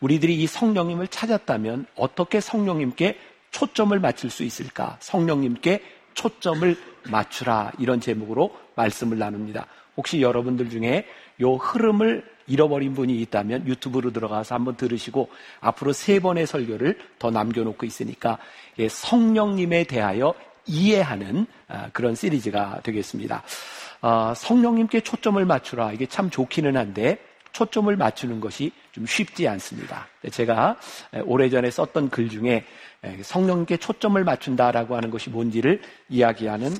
우리들이 이 성령님을 찾았다면 어떻게 성령님께 초점을 맞출 수 있을까? 성령님께 초점을 맞추라, 이런 제목으로 말씀을 나눕니다. 혹시 여러분들 중에 요 흐름을 잃어버린 분이 있다면 유튜브로 들어가서 한번 들으시고 앞으로 3번의 설교를 더 남겨놓고 있으니까 성령님에 대하여 이해하는 그런 시리즈가 되겠습니다. 성령님께 초점을 맞추라, 이게 참 좋기는 한데 초점을 맞추는 것이 좀 쉽지 않습니다. 제가 오래전에 썼던 글 중에 성령님께 초점을 맞춘다라고 하는 것이 뭔지를 이야기하는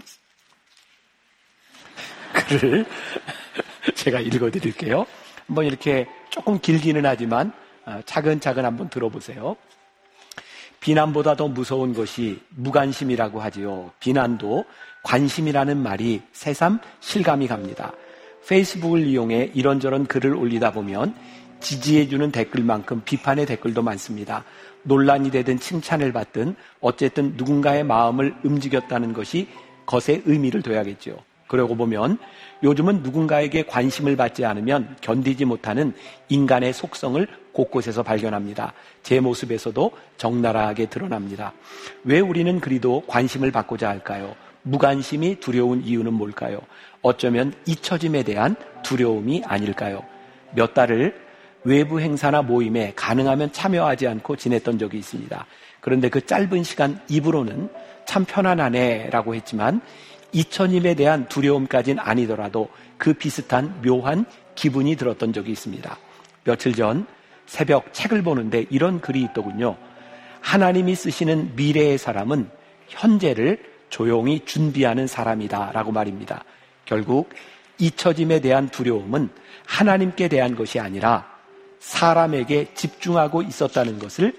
글을 제가 읽어드릴게요. 한번 이렇게 조금 길기는 하지만 차근차근 한번 들어보세요. 비난보다 더 무서운 것이 무관심이라고 하지요. 비난도 관심이라는 말이 새삼 실감이 갑니다. 페이스북을 이용해 이런저런 글을 올리다 보면 지지해주는 댓글만큼 비판의 댓글도 많습니다. 논란이 되든 칭찬을 받든 어쨌든 누군가의 마음을 움직였다는 것이 것에 의미를 둬야겠죠. 그러고 보면 요즘은 누군가에게 관심을 받지 않으면 견디지 못하는 인간의 속성을 곳곳에서 발견합니다. 제 모습에서도 적나라하게 드러납니다. 왜 우리는 그리도 관심을 받고자 할까요? 무관심이 두려운 이유는 뭘까요? 어쩌면 잊혀짐에 대한 두려움이 아닐까요? 몇 달을 외부 행사나 모임에 가능하면 참여하지 않고 지냈던 적이 있습니다. 그런데 그 짧은 시간 입으로는 참 편안하네라고 했지만 잊혀짐에 대한 두려움까지는 아니더라도 그 비슷한 묘한 기분이 들었던 적이 있습니다. 며칠 전 새벽 책을 보는데 이런 글이 있더군요. 하나님이 쓰시는 미래의 사람은 현재를 조용히 준비하는 사람이다 라고 말입니다. 결국 잊혀짐에 대한 두려움은 하나님께 대한 것이 아니라 사람에게 집중하고 있었다는 것을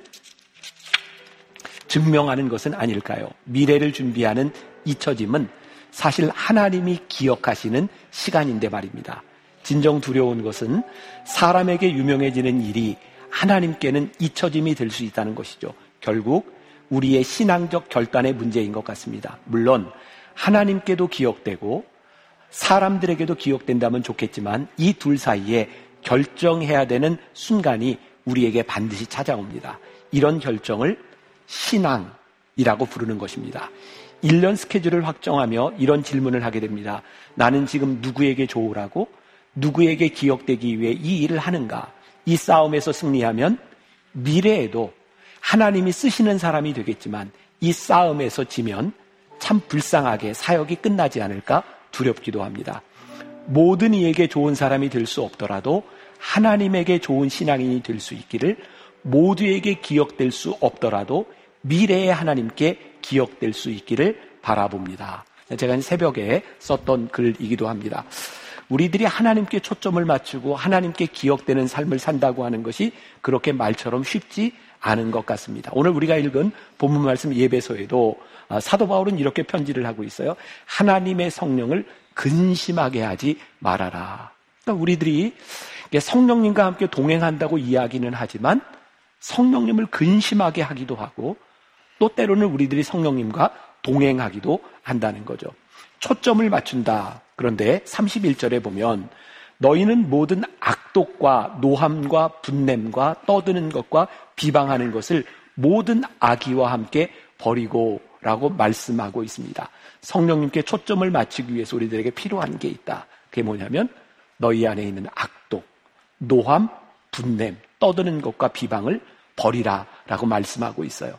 증명하는 것은 아닐까요? 미래를 준비하는 잊혀짐은 사실 하나님이 기억하시는 시간인데 말입니다. 진정 두려운 것은 사람에게 유명해지는 일이 하나님께는 잊혀짐이 될 수 있다는 것이죠. 결국 우리의 신앙적 결단의 문제인 것 같습니다. 물론 하나님께도 기억되고 사람들에게도 기억된다면 좋겠지만 이 둘 사이에 결정해야 되는 순간이 우리에게 반드시 찾아옵니다. 이런 결정을 신앙이라고 부르는 것입니다. 1년 스케줄을 확정하며 이런 질문을 하게 됩니다. 나는 지금 누구에게 좋으라고? 누구에게 기억되기 위해 이 일을 하는가? 이 싸움에서 승리하면 미래에도 하나님이 쓰시는 사람이 되겠지만 이 싸움에서 지면 참 불쌍하게 사역이 끝나지 않을까 두렵기도 합니다. 모든 이에게 좋은 사람이 될 수 없더라도 하나님에게 좋은 신앙인이 될 수 있기를, 모두에게 기억될 수 없더라도 미래의 하나님께 기억될 수 있기를 바라봅니다. 제가 새벽에 썼던 글이기도 합니다. 우리들이 하나님께 초점을 맞추고 하나님께 기억되는 삶을 산다고 하는 것이 그렇게 말처럼 쉽지 않은 것 같습니다. 오늘 우리가 읽은 본문 말씀 예배서에도 사도 바울은 이렇게 편지를 하고 있어요. 하나님의 성령을 근심하게 하지 말아라. 그러니까 우리들이 성령님과 함께 동행한다고 이야기는 하지만 성령님을 근심하게 하기도 하고 또 때로는 우리들이 성령님과 동행하기도 한다는 거죠. 초점을 맞춘다. 그런데 31절에 보면 너희는 모든 악독과 노함과 분냄과 떠드는 것과 비방하는 것을 모든 악의와 함께 버리고 라고 말씀하고 있습니다. 성령님께 초점을 맞추기 위해서 우리들에게 필요한 게 있다. 그게 뭐냐면 너희 안에 있는 악독, 노함, 분냄, 떠드는 것과 비방을 버리라 라고 말씀하고 있어요.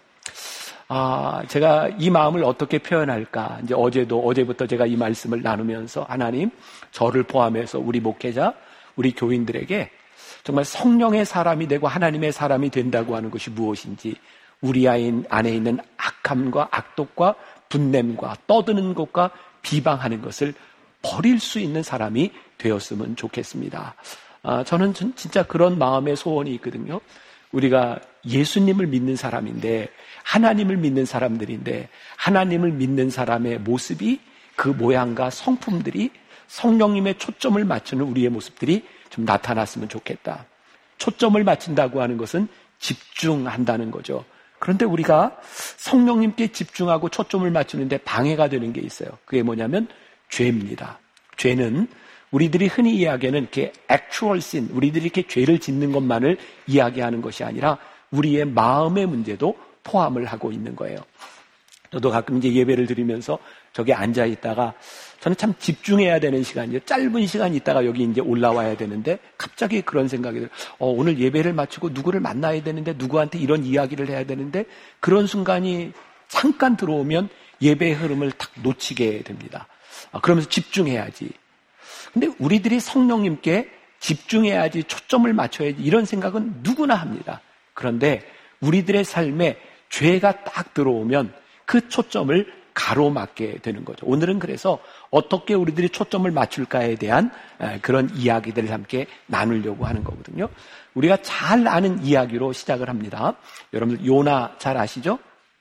제가 이 마음을 어떻게 표현할까? 이제 어제부터 제가 이 말씀을 나누면서 하나님, 저를 포함해서 우리 목회자, 우리 교인들에게 정말 성령의 사람이 되고 하나님의 사람이 된다고 하는 것이 무엇인지, 우리 안에 있는 악함과 악독과 분냄과 떠드는 것과 비방하는 것을 버릴 수 있는 사람이 되었으면 좋겠습니다. 저는 진짜 그런 마음의 소원이 있거든요. 우리가 예수님을 믿는 사람인데, 하나님을 믿는 사람들인데, 하나님을 믿는 사람의 모습이, 그 모양과 성품들이 성령님의 초점을 맞추는 우리의 모습들이 좀 나타났으면 좋겠다. 초점을 맞춘다고 하는 것은 집중한다는 거죠. 그런데 우리가 성령님께 집중하고 초점을 맞추는데 방해가 되는 게 있어요. 그게 뭐냐면 죄입니다. 죄는 우리들이 흔히 이야기하는 이렇게 actual sin, 우리들이 이렇게 죄를 짓는 것만을 이야기하는 것이 아니라 우리의 마음의 문제도 포함을 하고 있는 거예요. 저도 가끔 이제 예배를 드리면서 저기 앉아 있다가 저는 참 집중해야 되는 시간이에요. 짧은 시간 있다가 여기 이제 올라와야 되는데 갑자기 그런 생각이 들어요. 오늘 예배를 마치고 누구를 만나야 되는데 누구한테 이런 이야기를 해야 되는데 그런 순간이 잠깐 들어오면 예배의 흐름을 딱 놓치게 됩니다. 그러면서 집중해야지. 근데 우리들이 성령님께 집중해야지, 초점을 맞춰야지 이런 생각은 누구나 합니다. 그런데 우리들의 삶에 죄가 딱 들어오면 그 초점을 가로막게 되는 거죠. 오늘은 그래서 어떻게 우리들이 초점을 맞출까에 대한 그런 이야기들을 함께 나누려고 하는 거거든요. 우리가 잘 아는 이야기로 시작을 합니다. 여러분들 요나 잘 아시죠?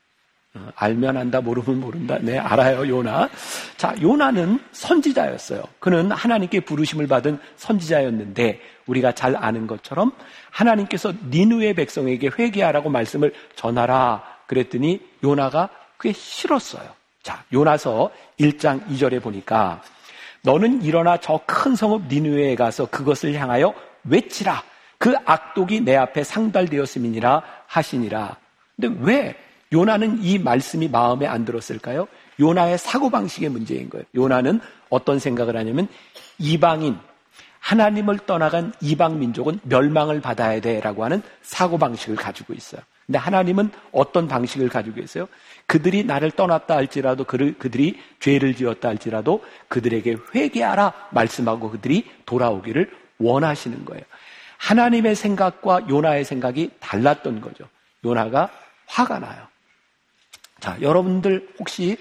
알면 안다, 모르면 모른다. 네, 알아요, 요나. 자, 요나는 선지자였어요. 그는 하나님께 부르심을 받은 선지자였는데 우리가 잘 아는 것처럼 하나님께서 니느웨 백성에게 회개하라고 말씀을 전하라 그랬더니 요나가 그게 싫었어요. 자, 요나서 1장 2절에 보니까 너는 일어나 저 큰 성읍 니느웨에 가서 그것을 향하여 외치라. 그 악독이 내 앞에 상달되었음이니라 하시니라. 근데 왜 요나는 이 말씀이 마음에 안 들었을까요? 요나의 사고방식의 문제인 거예요. 요나는 어떤 생각을 하냐면 이방인, 하나님을 떠나간 이방 민족은 멸망을 받아야 돼라고 하는 사고방식을 가지고 있어요. 근데 하나님은 어떤 방식을 가지고 계세요? 그들이 나를 떠났다 할지라도 그들이 죄를 지었다 할지라도 그들에게 회개하라 말씀하고 그들이 돌아오기를 원하시는 거예요. 하나님의 생각과 요나의 생각이 달랐던 거죠. 요나가 화가 나요. 자, 여러분들 혹시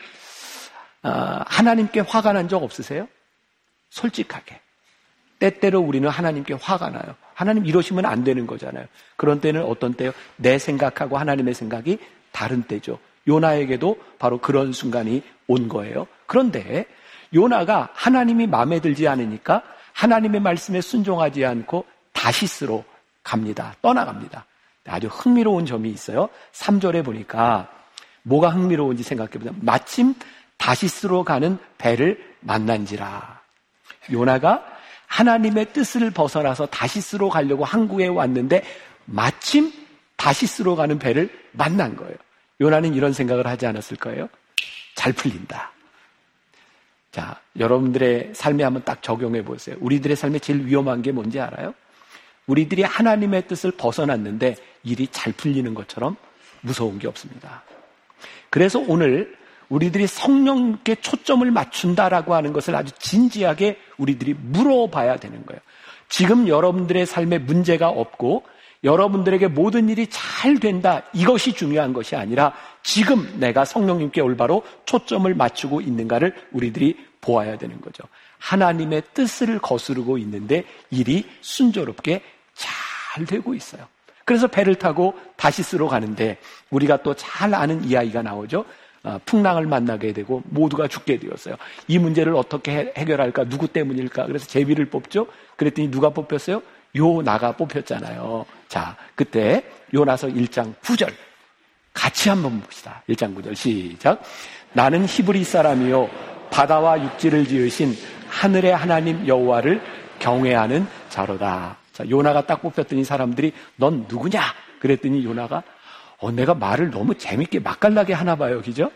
하나님께 화가 난 적 없으세요? 솔직하게. 때때로 우리는 하나님께 화가 나요. 하나님 이러시면 안 되는 거잖아요. 그런 때는 어떤 때요? 내 생각하고 하나님의 생각이 다른 때죠. 요나에게도 바로 그런 순간이 온 거예요. 그런데 요나가 하나님이 마음에 들지 않으니까 하나님의 말씀에 순종하지 않고 다시스로 갑니다. 떠나갑니다. 아주 흥미로운 점이 있어요. 3절에 보니까 뭐가 흥미로운지 생각해보자. 마침 다시스로 가는 배를 만난지라. 요나가 하나님의 뜻을 벗어나서 다시스로 가려고 항구에 왔는데 마침 다시스로 가는 배를 만난 거예요. 요나는 이런 생각을 하지 않았을 거예요. 잘 풀린다. 자, 여러분들의 삶에 한번 딱 적용해 보세요. 우리들의 삶에 제일 위험한 게 뭔지 알아요? 우리들이 하나님의 뜻을 벗어났는데 일이 잘 풀리는 것처럼 무서운 게 없습니다. 그래서 오늘 우리들이 성령께 초점을 맞춘다라고 하는 것을 아주 진지하게 우리들이 물어봐야 되는 거예요. 지금 여러분들의 삶에 문제가 없고 여러분들에게 모든 일이 잘 된다, 이것이 중요한 것이 아니라 지금 내가 성령님께 올바로 초점을 맞추고 있는가를 우리들이 보아야 되는 거죠. 하나님의 뜻을 거스르고 있는데 일이 순조롭게 잘 되고 있어요. 그래서 배를 타고 다시스로 가는데 우리가 또 잘 아는 이야기가 나오죠. 풍랑을 만나게 되고 모두가 죽게 되었어요. 이 문제를 어떻게 해결할까? 누구 때문일까? 그래서 제비를 뽑죠. 그랬더니 누가 뽑혔어요? 요나가 뽑혔잖아요. 자, 그때 요나서 1장 9절 같이 한번 봅시다. 1장 9절 시작. 나는 히브리 사람이요 바다와 육지를 지으신 하늘의 하나님 여호와를 경외하는 자로다. 자, 요나가 딱 뽑혔더니 사람들이 넌 누구냐? 그랬더니 요나가 내가 말을 너무 재밌게 맛깔나게 하나 봐요. 그죠?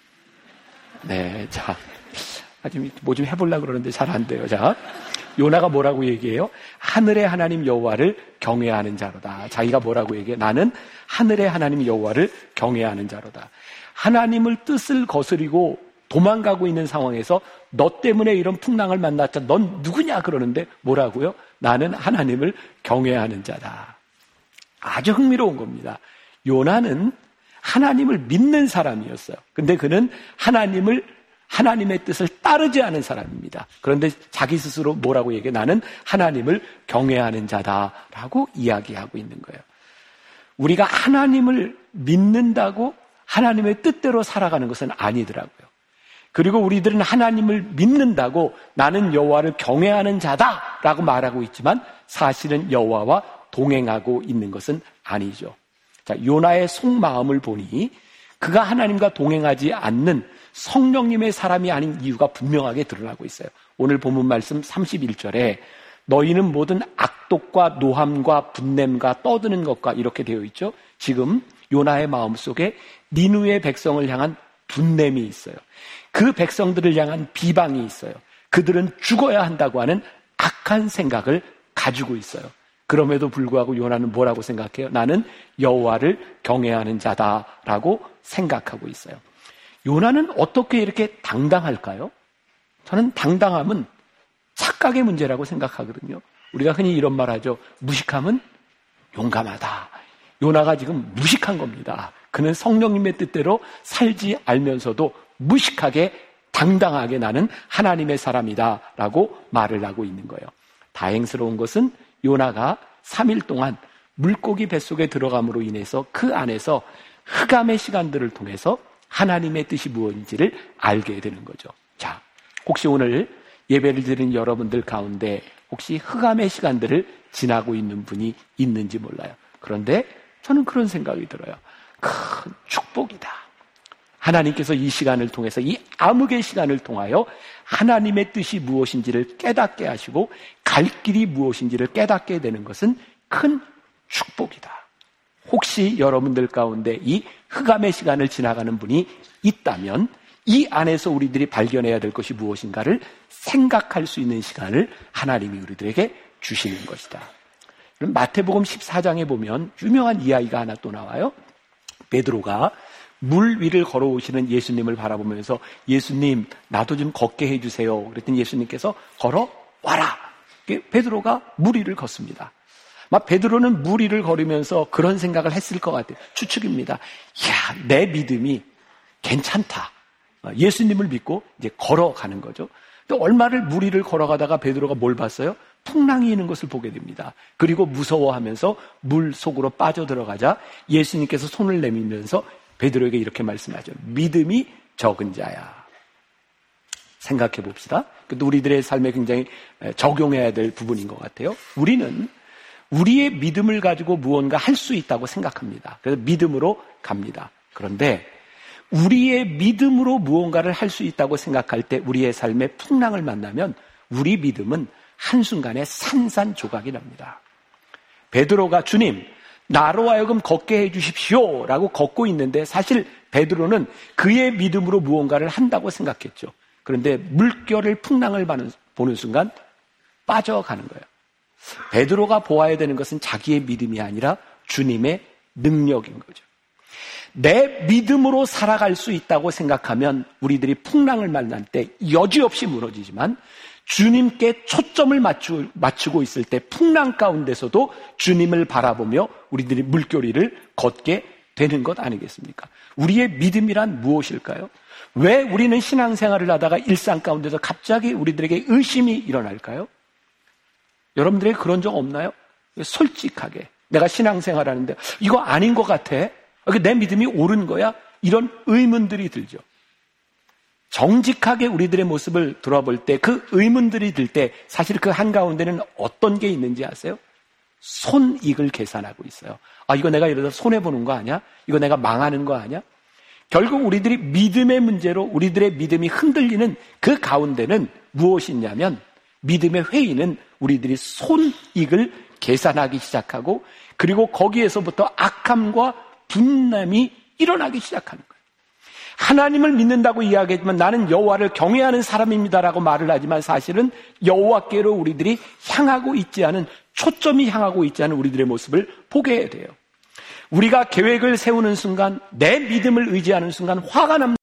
네, 자, 아직 뭐 좀 해보려고 그러는데 잘 안 돼요. 자, 요나가 뭐라고 얘기해요? 하늘의 하나님 여호와를 경외하는 자로다. 자기가 뭐라고 얘기해? 나는 하늘의 하나님 여호와를 경외하는 자로다. 하나님을 뜻을 거스리고 도망가고 있는 상황에서 너 때문에 이런 풍랑을 만났자. 넌 누구냐? 그러는데 뭐라고요? 나는 하나님을 경외하는 자다. 아주 흥미로운 겁니다. 요나는 하나님을 믿는 사람이었어요. 근데 그는 하나님의 뜻을 따르지 않은 사람입니다. 그런데 자기 스스로 뭐라고 얘기해? 나는 하나님을 경외하는 자다라고 이야기하고 있는 거예요. 우리가 하나님을 믿는다고 하나님의 뜻대로 살아가는 것은 아니더라고요. 그리고 우리들은 하나님을 믿는다고 나는 여호와를 경외하는 자다라고 말하고 있지만 사실은 여호와와 동행하고 있는 것은 아니죠. 자, 요나의 속마음을 보니 그가 하나님과 동행하지 않는 성령님의 사람이 아닌 이유가 분명하게 드러나고 있어요. 오늘 본문 말씀 31절에 너희는 모든 악독과 노함과 분냄과 떠드는 것과 이렇게 되어 있죠. 지금 요나의 마음속에 니느웨 백성을 향한 분냄이 있어요. 그 백성들을 향한 비방이 있어요. 그들은 죽어야 한다고 하는 악한 생각을 가지고 있어요. 그럼에도 불구하고 요나는 뭐라고 생각해요? 나는 여호와를 경외하는 자다라고 생각하고 있어요. 요나는 어떻게 이렇게 당당할까요? 저는 당당함은 착각의 문제라고 생각하거든요. 우리가 흔히 이런 말 하죠. 무식함은 용감하다. 요나가 지금 무식한 겁니다. 그는 성령님의 뜻대로 살지 알면서도 무식하게 당당하게 나는 하나님의 사람이다라고 말을 하고 있는 거예요. 다행스러운 것은 요나가 3일 동안 물고기 뱃속에 들어감으로 인해서 그 안에서 흑암의 시간들을 통해서 하나님의 뜻이 무엇인지를 알게 되는 거죠. 자, 혹시 오늘 예배를 드리는 여러분들 가운데 혹시 흑암의 시간들을 지나고 있는 분이 있는지 몰라요. 그런데 저는 그런 생각이 들어요. 큰 축복이다. 하나님께서 이 시간을 통해서 이 암흑의 시간을 통하여 하나님의 뜻이 무엇인지를 깨닫게 하시고 갈 길이 무엇인지를 깨닫게 되는 것은 큰 축복이다. 혹시 여러분들 가운데 이 흑암의 시간을 지나가는 분이 있다면 이 안에서 우리들이 발견해야 될 것이 무엇인가를 생각할 수 있는 시간을 하나님이 우리들에게 주시는 것이다. 그럼 마태복음 14장에 보면 유명한 이야기가 하나 또 나와요. 베드로가 물 위를 걸어오시는 예수님을 바라보면서 예수님 나도 좀 걷게 해주세요. 그랬더니 예수님께서 걸어와라. 베드로가 물 위를 걷습니다. 베드로는 물 위를 걸으면서 그런 생각을 했을 것 같아요. 추측입니다. 야, 내 믿음이 괜찮다. 예수님을 믿고 이제 걸어가는 거죠. 또 얼마를 물 위를 걸어가다가 베드로가 뭘 봤어요? 풍랑이 있는 것을 보게 됩니다. 그리고 무서워하면서 물 속으로 빠져들어가자 예수님께서 손을 내밀면서 베드로에게 이렇게 말씀하죠. 믿음이 적은 자야. 생각해 봅시다. 우리들의 삶에 굉장히 적용해야 될 부분인 것 같아요. 우리는 우리의 믿음을 가지고 무언가 할 수 있다고 생각합니다. 그래서 믿음으로 갑니다. 그런데 우리의 믿음으로 무언가를 할 수 있다고 생각할 때 우리의 삶에 풍랑을 만나면 우리 믿음은 한순간에 산산조각이 납니다. 베드로가 주님 나로 하여금 걷게 해주십시오 라고 걷고 있는데 사실 베드로는 그의 믿음으로 무언가를 한다고 생각했죠. 그런데 물결을 풍랑을 보는 순간 빠져가는 거예요. 베드로가 보아야 되는 것은 자기의 믿음이 아니라 주님의 능력인 거죠. 내 믿음으로 살아갈 수 있다고 생각하면 우리들이 풍랑을 만날 때 여지없이 무너지지만 주님께 초점을 맞추고 있을 때 풍랑 가운데서도 주님을 바라보며 우리들이 물결위를 걷게 되는 것 아니겠습니까? 우리의 믿음이란 무엇일까요? 왜 우리는 신앙생활을 하다가 일상 가운데서 갑자기 우리들에게 의심이 일어날까요? 여러분들에게 그런 적 없나요? 솔직하게 내가 신앙생활 하는데 이거 아닌 것 같아. 내 믿음이 옳은 거야? 이런 의문들이 들죠. 정직하게 우리들의 모습을 돌아볼 때 그 의문들이 들 때 사실 그 한가운데는 어떤 게 있는지 아세요? 손익을 계산하고 있어요. 이거 내가 이러다 손해보는 거 아니야? 이거 내가 망하는 거 아니야? 결국 우리들이 믿음의 문제로 우리들의 믿음이 흔들리는 그 가운데는 무엇이 있냐면 믿음의 회의는 우리들이 손익을 계산하기 시작하고 그리고 거기에서부터 악함과 분냄이 일어나기 시작하는 거예요. 하나님을 믿는다고 이야기하지만 나는 여호와를 경외하는 사람입니다라고 말을 하지만 사실은 여호와께로 우리들이 향하고 있지 않은 초점이 향하고 있지 않은 우리들의 모습을 보게 돼요. 우리가 계획을 세우는 순간 내 믿음을 의지하는 순간 화가 납니다.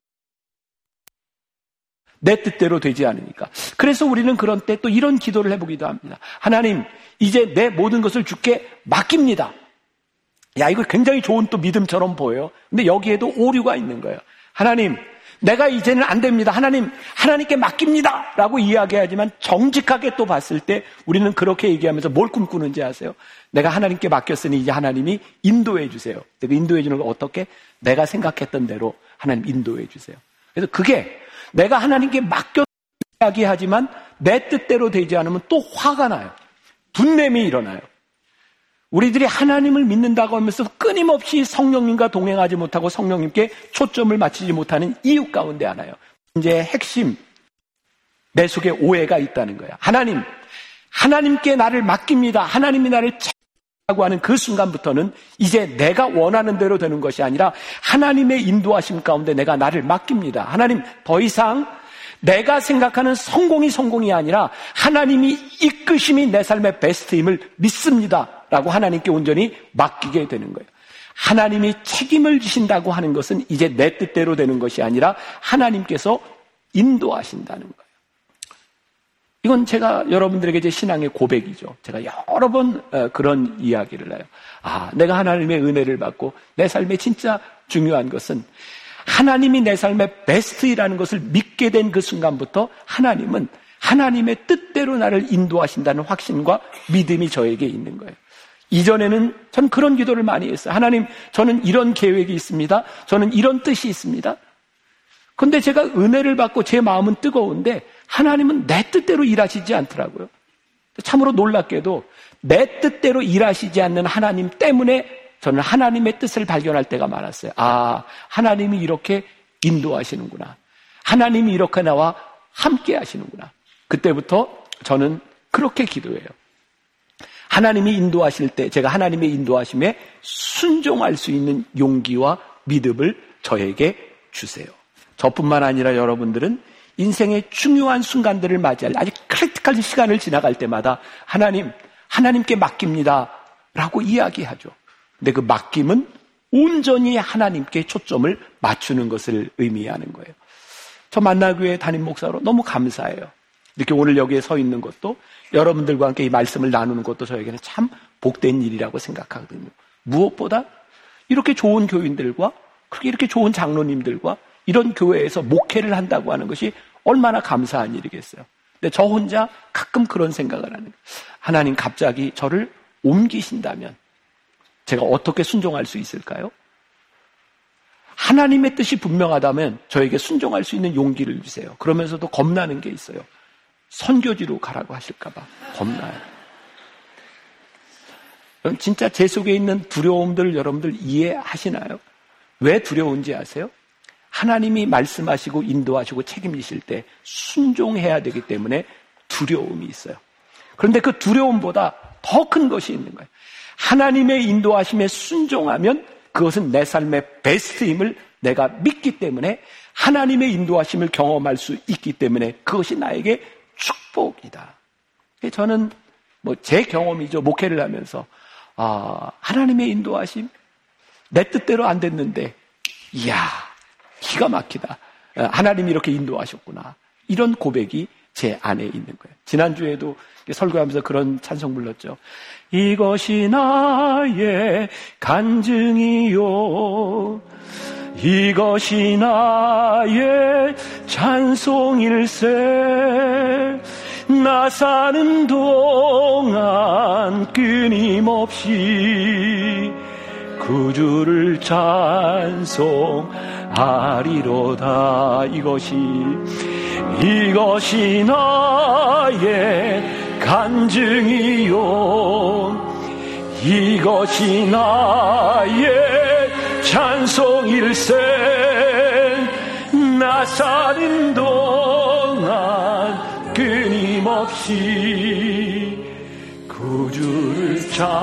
내 뜻대로 되지 않으니까. 그래서 우리는 그런 때 또 이런 기도를 해보기도 합니다. 하나님 이제 내 모든 것을 주께 맡깁니다. 야, 이거 굉장히 좋은 또 믿음처럼 보여요. 근데 여기에도 오류가 있는 거예요. 하나님, 내가 이제는 안 됩니다. 하나님께 맡깁니다. 라고 이야기하지만 정직하게 또 봤을 때 우리는 그렇게 얘기하면서 뭘 꿈꾸는지 아세요? 내가 하나님께 맡겼으니 이제 하나님이 인도해 주세요. 내가 인도해 주는 거 어떻게? 내가 생각했던 대로 하나님 인도해 주세요. 그래서 그게 내가 하나님께 맡겼 이야기하지만 내 뜻대로 되지 않으면 또 화가 나요. 분냄이 일어나요. 우리들이 하나님을 믿는다고 하면서 끊임없이 성령님과 동행하지 못하고 성령님께 초점을 맞추지 못하는 이유 가운데 하나요. 이제 핵심 내 속에 오해가 있다는 거야. 하나님께 나를 맡깁니다. 하나님이 나를 라고 하는 그 순간부터는 이제 내가 원하는 대로 되는 것이 아니라 하나님의 인도하심 가운데 내가 나를 맡깁니다. 하나님, 더 이상 내가 생각하는 성공이 아니라 하나님이 이끄심이 내 삶의 베스트임을 믿습니다. 라고 하나님께 온전히 맡기게 되는 거예요. 하나님이 책임을 지신다고 하는 것은 이제 내 뜻대로 되는 것이 아니라 하나님께서 인도하신다는 거예요. 이건 제가 여러분들에게 제 신앙의 고백이죠. 제가 여러 번 그런 이야기를 해요. 내가 하나님의 은혜를 받고 내 삶에 진짜 중요한 것은 하나님이 내 삶의 베스트이라는 것을 믿게 된 그 순간부터 하나님은 하나님의 뜻대로 나를 인도하신다는 확신과 믿음이 저에게 있는 거예요. 이전에는 전 그런 기도를 많이 했어요. 하나님, 저는 이런 계획이 있습니다. 저는 이런 뜻이 있습니다. 그런데 제가 은혜를 받고 제 마음은 뜨거운데 하나님은 내 뜻대로 일하시지 않더라고요. 참으로 놀랍게도 내 뜻대로 일하시지 않는 하나님 때문에 저는 하나님의 뜻을 발견할 때가 많았어요. 하나님이 이렇게 인도하시는구나. 하나님이 이렇게 나와 함께 하시는구나. 그때부터 저는 그렇게 기도해요. 하나님이 인도하실 때 제가 하나님의 인도하심에 순종할 수 있는 용기와 믿음을 저에게 주세요. 저뿐만 아니라 여러분들은 인생의 중요한 순간들을 맞이할 아주 크리티컬 시간을 지나갈 때마다 하나님께 맡깁니다 라고 이야기하죠. 근데 그 맡김은 온전히 하나님께 초점을 맞추는 것을 의미하는 거예요. 저 만나교회 담임 목사로 너무 감사해요. 이렇게 오늘 여기에 서 있는 것도 여러분들과 함께 이 말씀을 나누는 것도 저에게는 참 복된 일이라고 생각하거든요. 무엇보다 이렇게 좋은 교인들과 그렇게 이렇게 좋은 장로님들과 이런 교회에서 목회를 한다고 하는 것이 얼마나 감사한 일이겠어요. 근데 저 혼자 가끔 그런 생각을 하는 거예요. 하나님 갑자기 저를 옮기신다면 제가 어떻게 순종할 수 있을까요? 하나님의 뜻이 분명하다면 저에게 순종할 수 있는 용기를 주세요. 그러면서도 겁나는 게 있어요. 선교지로 가라고 하실까 봐 겁나요. 진짜 제 속에 있는 두려움들 여러분들 이해하시나요? 왜 두려운지 아세요? 하나님이 말씀하시고 인도하시고 책임지실 때 순종해야 되기 때문에 두려움이 있어요. 그런데 그 두려움보다 더 큰 것이 있는 거예요. 하나님의 인도하심에 순종하면 그것은 내 삶의 베스트임을 내가 믿기 때문에 하나님의 인도하심을 경험할 수 있기 때문에 그것이 나에게 축복이다. 저는 제 경험이죠. 목회를 하면서 하나님의 인도하심 내 뜻대로 안 됐는데 이야 기가 막히다. 하나님이 이렇게 인도하셨구나. 이런 고백이 제 안에 있는 거예요. 지난주에도 설교하면서 그런 찬송 불렀죠. 이것이 나의 간증이요 이것이 나의 찬송일세 나 사는 동안 끊임없이 구주를 찬송하리로다. 이것이 나의 간증이요 이것이 나의 찬송일세 나 사는 동안 끊임없이 구주를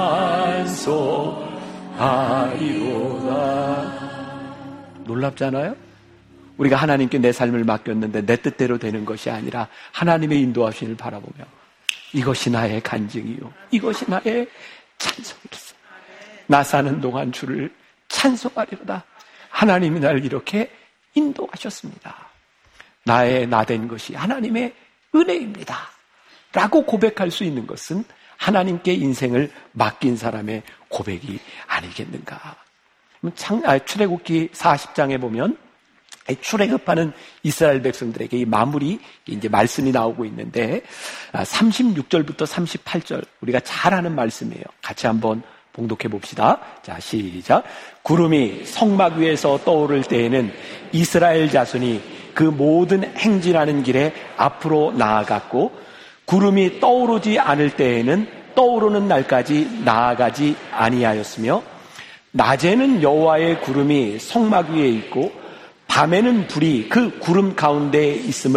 찬송하리로다. 놀랍잖아요? 우리가 하나님께 내 삶을 맡겼는데 내 뜻대로 되는 것이 아니라 하나님의 인도하심을 바라보며 이것이 나의 간증이요 이것이 나의 찬송일세 나 사는 동안 주를 찬송하리로다. 하나님이 나를 이렇게 인도하셨습니다. 나의 나된 것이 하나님의 은혜입니다 라고 고백할 수 있는 것은 하나님께 인생을 맡긴 사람의 고백이 아니겠는가. 출애굽기 40장에 보면 출애굽하는 이스라엘 백성들에게 이 마무리 이제 말씀이 나오고 있는데 36절부터 38절 우리가 잘 아는 말씀이에요. 같이 한번 봉독해 봅시다. 자, 시작. 구름이 성막 위에서 떠오를 때에는 이스라엘 자손이 그 모든 행진하는 길에 앞으로 나아갔고 구름이 떠오르지 않을 때에는 떠오르는 날까지 나아가지 아니하였으며 낮에는 여호와의 구름이 성막 위에 있고 밤에는 불이 그 구름 가운데에 있음을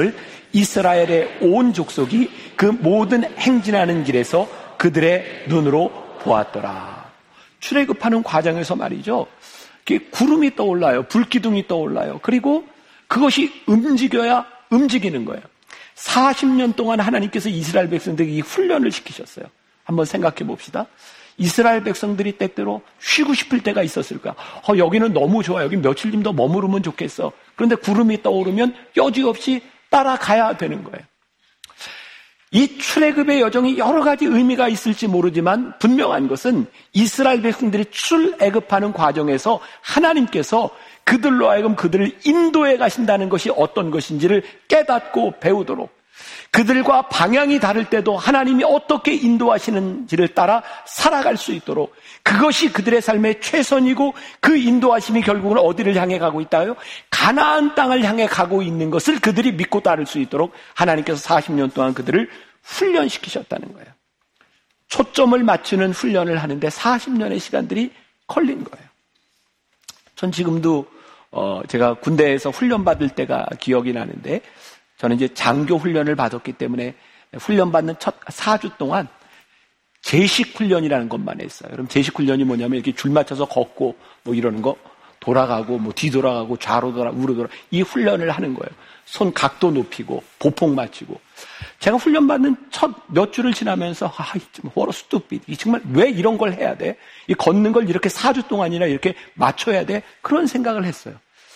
이스라엘의 온 족속이 그 모든 행진하는 길에서 그들의 눈으로 보았더라. 출애굽하는 과정에서 말이죠. 구름이 떠올라요. 불기둥이 떠올라요. 그리고 그것이 움직여야 움직이는 거예요. 40년 동안 하나님께서 이스라엘 백성들에게 이 훈련을 시키셨어요. 한번 생각해 봅시다. 이스라엘 백성들이 때때로 쉬고 싶을 때가 있었을 거야. 여기는 너무 좋아. 여기 며칠 좀 더 머무르면 좋겠어. 그런데 구름이 떠오르면 여지없이 따라가야 되는 거예요. 이 출애굽의 여정이 여러 가지 의미가 있을지 모르지만 분명한 것은 이스라엘 백성들이 출애굽하는 과정에서 하나님께서 그들로 하여금 그들을 인도해 가신다는 것이 어떤 것인지를 깨닫고 배우도록, 그들과 방향이 다를 때도 하나님이 어떻게 인도하시는지를 따라 살아갈 수 있도록, 그것이 그들의 삶의 최선이고 그 인도하심이 결국은 어디를 향해 가고 있다요? 가나안 땅을 향해 가고 있는 것을 그들이 믿고 따를 수 있도록 하나님께서 40년 동안 그들을 훈련시키셨다는 거예요. 초점을 맞추는 훈련을 하는데 40년의 시간들이 걸린 거예요. 전 지금도 제가 군대에서 훈련받을 때가 기억이 나는데, 저는 이제 장교 훈련을 받았기 때문에 훈련받는 첫 4주 동안 제식 훈련이라는 것만 했어요. 그럼 제식 훈련이 뭐냐면 이렇게 줄 맞춰서 걷고 뭐 이러는 거, 돌아가고 뭐 뒤돌아가고 좌로 돌아 우로 돌아, 이 훈련을 하는 거예요. 손 각도 높이고 보폭 맞추고. 제가 훈련받는 첫 몇 주를 지나면서 what a stupid, 정말 왜 이런 걸 해야 돼? 이 걷는 걸 이렇게 4주 동안이나 이렇게 맞춰야 돼? 그런 생각을 했어요.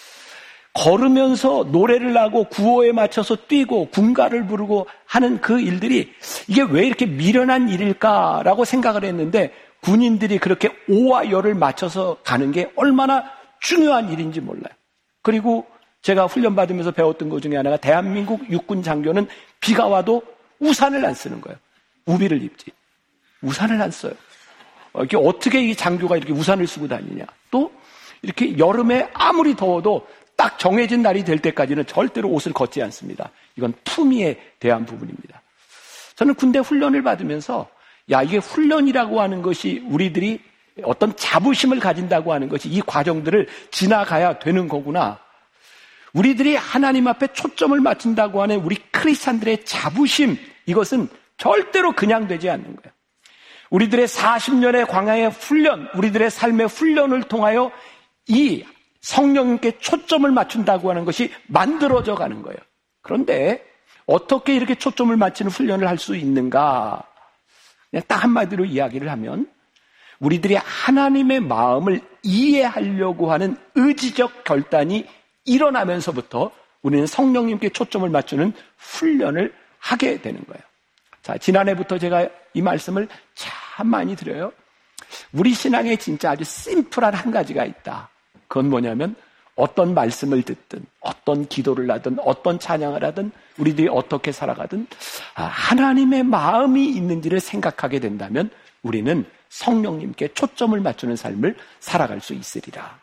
걸으면서 노래를 하고 구호에 맞춰서 뛰고 군가를 부르고 하는 그 일들이 이게 왜 이렇게 미련한 일일까라고 생각을 했는데, 군인들이 그렇게 오와 열을 맞춰서 가는 게 얼마나 중요한 일인지 몰라요. 그리고 제가 훈련받으면서 배웠던 것 중에 하나가, 대한민국 육군 장교는 비가 와도 우산을 안 쓰는 거예요. 우비를 입지. 우산을 안 써요. 이게 어떻게 이 장교가 이렇게 우산을 쓰고 다니냐. 또 이렇게 여름에 아무리 더워도 딱 정해진 날이 될 때까지는 절대로 옷을 걷지 않습니다. 이건 품위에 대한 부분입니다. 저는 군대 훈련을 받으면서 이게 훈련이라고 하는 것이 우리들이 어떤 자부심을 가진다고 하는 것이 이 과정들을 지나가야 되는 거구나. 우리들이 하나님 앞에 초점을 맞춘다고 하는 우리 크리스찬들의 자부심, 이것은 절대로 그냥 되지 않는 거예요. 우리들의 40년의 광야의 훈련, 우리들의 삶의 훈련을 통하여 이 성령님께 초점을 맞춘다고 하는 것이 만들어져 가는 거예요. 그런데 어떻게 이렇게 초점을 맞추는 훈련을 할 수 있는가? 그냥 딱 한마디로 이야기를 하면, 우리들이 하나님의 마음을 이해하려고 하는 의지적 결단이 일어나면서부터 우리는 성령님께 초점을 맞추는 훈련을 하게 되는 거예요. 자, 지난해부터 제가 이 말씀을 참 많이 드려요. 우리 신앙에 진짜 아주 심플한 한 가지가 있다. 그건 뭐냐면, 어떤 말씀을 듣든 어떤 기도를 하든 어떤 찬양을 하든 우리들이 어떻게 살아가든 하나님의 마음이 있는지를 생각하게 된다면 우리는 성령님께 초점을 맞추는 삶을 살아갈 수 있으리라.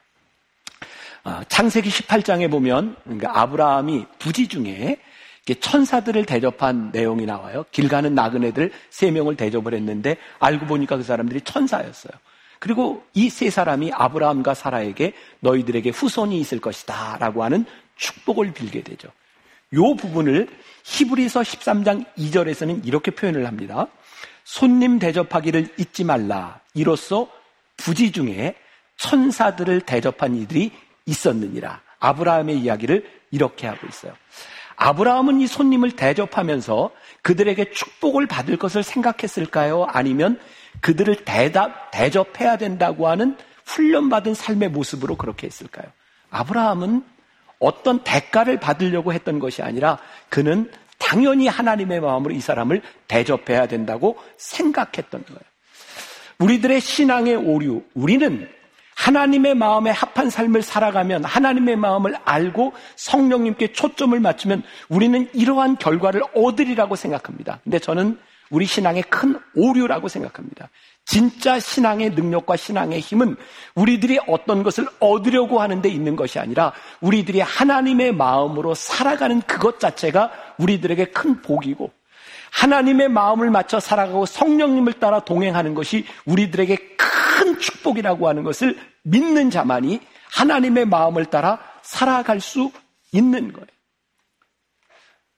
창세기 18장에 보면, 그러니까 아브라함이 부지 중에 천사들을 대접한 내용이 나와요. 길 가는 나그네들 3명을 대접을 했는데 알고 보니까 그 사람들이 천사였어요. 그리고 이 3사람이 아브라함과 사라에게 너희들에게 후손이 있을 것이다 라고 하는 축복을 빌게 되죠. 이 부분을 히브리서 13장 2절에서는 이렇게 표현을 합니다. 손님 대접하기를 잊지 말라. 이로써 부지 중에 천사들을 대접한 이들이 있었느니라. 아브라함의 이야기를 이렇게 하고 있어요. 아브라함은 이 손님을 대접하면서 그들에게 축복을 받을 것을 생각했을까요? 아니면 그들을 대접해야 된다고 하는 훈련받은 삶의 모습으로 그렇게 했을까요? 아브라함은 어떤 대가를 받으려고 했던 것이 아니라 그는 당연히 하나님의 마음으로 이 사람을 대접해야 된다고 생각했던 거예요. 우리들의 신앙의 오류, 우리는 하나님의 마음에 합한 삶을 살아가면, 하나님의 마음을 알고 성령님께 초점을 맞추면 우리는 이러한 결과를 얻으리라고 생각합니다. 근데 저는 우리 신앙의 큰 오류라고 생각합니다. 진짜 신앙의 능력과 신앙의 힘은 우리들이 어떤 것을 얻으려고 하는 데 있는 것이 아니라 우리들이 하나님의 마음으로 살아가는 그것 자체가 우리들에게 큰 복이고, 하나님의 마음을 맞춰 살아가고 성령님을 따라 동행하는 것이 우리들에게 큰 축복이라고 하는 것을 믿는 자만이 하나님의 마음을 따라 살아갈 수 있는 거예요.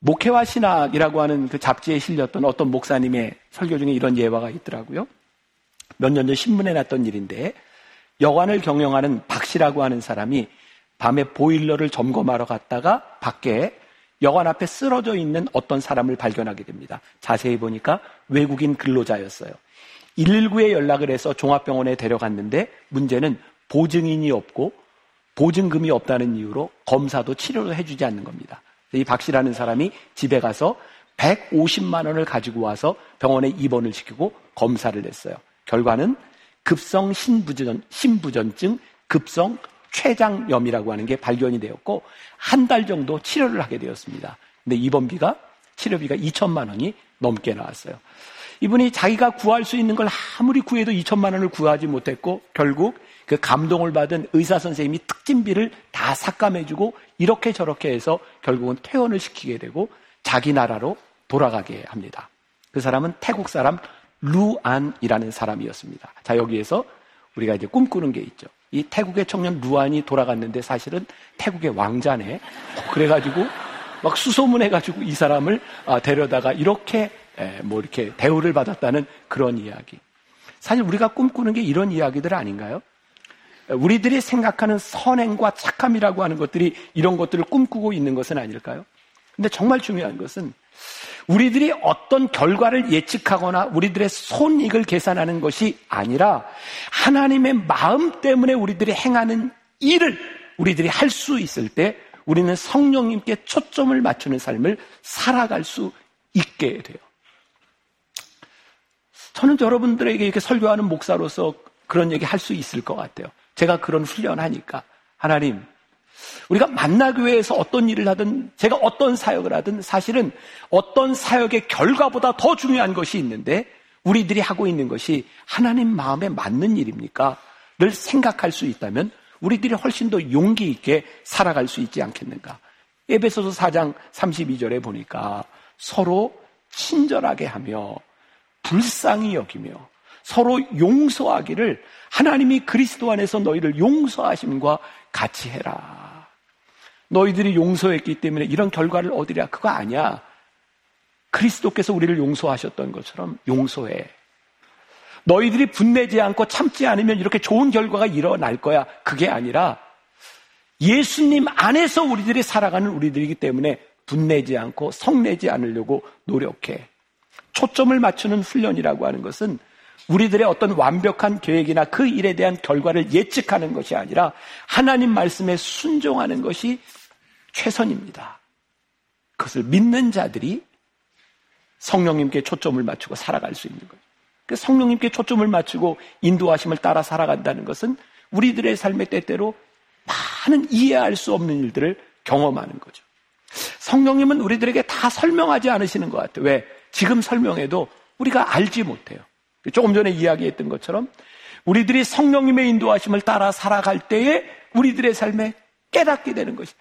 목회와 신학이라고 하는 그 잡지에 실렸던 어떤 목사님의 설교 중에 이런 예화가 있더라고요. 몇 년 전 신문에 났던 일인데 여관을 경영하는 박 씨라고 하는 사람이 밤에 보일러를 점검하러 갔다가 밖에 여관 앞에 쓰러져 있는 어떤 사람을 발견하게 됩니다. 자세히 보니까 외국인 근로자였어요. 119에 연락을 해서 종합병원에 데려갔는데 문제는 보증인이 없고 보증금이 없다는 이유로 검사도 치료를 해주지 않는 겁니다. 이 박 씨라는 사람이 집에 가서 150만 원을 가지고 와서 병원에 입원을 시키고 검사를 했어요. 결과는 급성 신부전증, 급성 췌장염이라고 하는 게 발견이 되었고 한 달 정도 치료를 하게 되었습니다. 근데 입원비가 치료비가 2천만 원이 넘게 나왔어요. 이분이 자기가 구할 수 있는 걸 아무리 구해도 2천만 원을 구하지 못했고 결국 그 감동을 받은 의사 선생님이 특진비를 다 삭감해주고 이렇게 저렇게 해서 결국은 퇴원을 시키게 되고 자기 나라로 돌아가게 합니다. 그 사람은 태국 사람 루안이라는 사람이었습니다. 자, 여기에서 우리가 이제 꿈꾸는 게 있죠. 이 태국의 청년 루안이 돌아갔는데 사실은 태국의 왕자네. 그래가지고 막 수소문해가지고 이 사람을 데려다가 이렇게 이렇게 대우를 받았다는 그런 이야기. 사실 우리가 꿈꾸는 게 이런 이야기들 아닌가요? 우리들이 생각하는 선행과 착함이라고 하는 것들이 이런 것들을 꿈꾸고 있는 것은 아닐까요? 근데 정말 중요한 것은 우리들이 어떤 결과를 예측하거나 우리들의 손익을 계산하는 것이 아니라 하나님의 마음 때문에 우리들이 행하는 일을 우리들이 할 수 있을 때 우리는 성령님께 초점을 맞추는 삶을 살아갈 수 있게 돼요. 저는 여러분들에게 이렇게 설교하는 목사로서 그런 얘기 할 수 있을 것 같아요. 제가 그런 훈련하니까 하나님, 우리가 만나교회에서 어떤 일을 하든 제가 어떤 사역을 하든 사실은 어떤 사역의 결과보다 더 중요한 것이 있는데 우리들이 하고 있는 것이 하나님 마음에 맞는 일입니까? 를 생각할 수 있다면 우리들이 훨씬 더 용기 있게 살아갈 수 있지 않겠는가? 에베소서 4장 32절에 보니까 서로 친절하게 하며 불쌍히 여기며 서로 용서하기를 하나님이 그리스도 안에서 너희를 용서하심과 같이 해라. 너희들이 용서했기 때문에 이런 결과를 얻으랴. 그거 아니야. 그리스도께서 우리를 용서하셨던 것처럼 용서해. 너희들이 분내지 않고 참지 않으면 이렇게 좋은 결과가 일어날 거야. 그게 아니라 예수님 안에서 우리들이 살아가는 우리들이기 때문에 분내지 않고 성내지 않으려고 노력해. 초점을 맞추는 훈련이라고 하는 것은 우리들의 어떤 완벽한 계획이나 그 일에 대한 결과를 예측하는 것이 아니라 하나님 말씀에 순종하는 것이 최선입니다. 그것을 믿는 자들이 성령님께 초점을 맞추고 살아갈 수 있는 거예요. 성령님께 초점을 맞추고 인도하심을 따라 살아간다는 것은 우리들의 삶의 때때로 많은 이해할 수 없는 일들을 경험하는 거죠. 성령님은 우리들에게 다 설명하지 않으시는 것 같아요. 왜? 지금 설명해도 우리가 알지 못해요. 조금 전에 이야기했던 것처럼 우리들이 성령님의 인도하심을 따라 살아갈 때에 우리들의 삶에 깨닫게 되는 것이